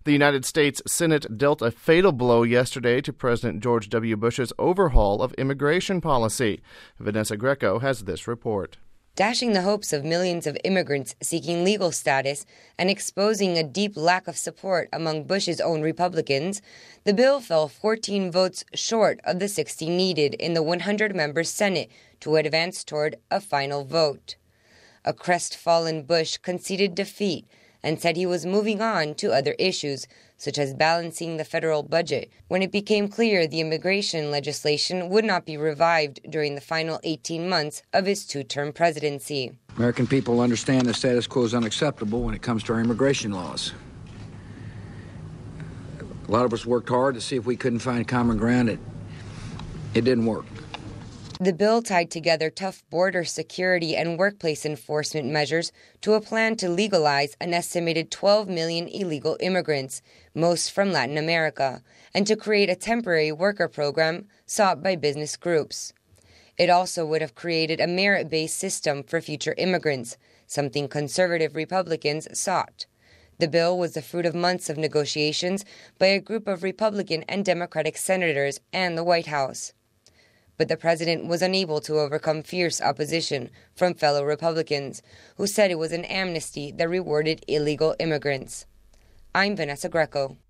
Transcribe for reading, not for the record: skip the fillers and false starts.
The United States Senate dealt a fatal blow yesterday to President George W. Bush's overhaul of immigration policy. Vanessa Greco has this report. Dashing the hopes of millions of immigrants seeking legal status and exposing a deep lack of support among Bush's own Republicans, the bill fell 14 votes short of the 60 needed in the 100-member Senate to advance toward a final vote. A crestfallen Bush conceded defeat and said he was moving on to other issues, such as balancing the federal budget, when it became clear the immigration legislation would not be revived during the final 18 months of his two-term presidency. American people understand the status quo is unacceptable when it comes to our immigration laws. A lot of us worked hard to see if we couldn't find common ground. It didn't work. The bill tied together tough border security and workplace enforcement measures to a plan to legalize an estimated 12 million illegal immigrants, most from Latin America, and to create a temporary worker program sought by business groups. It also would have created a merit-based system for future immigrants, something conservative Republicans sought. The bill was the fruit of months of negotiations by a group of Republican and Democratic senators and the White House. But the president was unable to overcome fierce opposition from fellow Republicans, who said it was an amnesty that rewarded illegal immigrants. I'm Vanessa Greco.